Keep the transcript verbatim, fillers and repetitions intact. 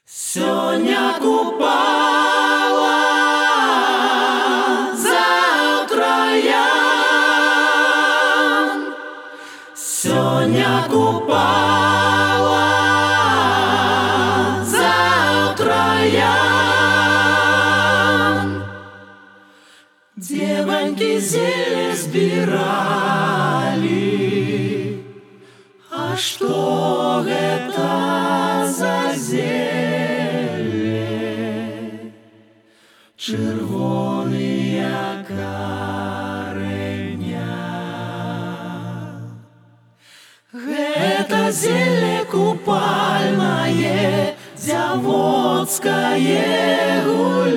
Сёння купала, завтра я. Сёння купала, завтра я. Девоньки зелье збирали, а что это за зелье? Червоные кореня. Это зелье купальное, дзявоцкое гулянье.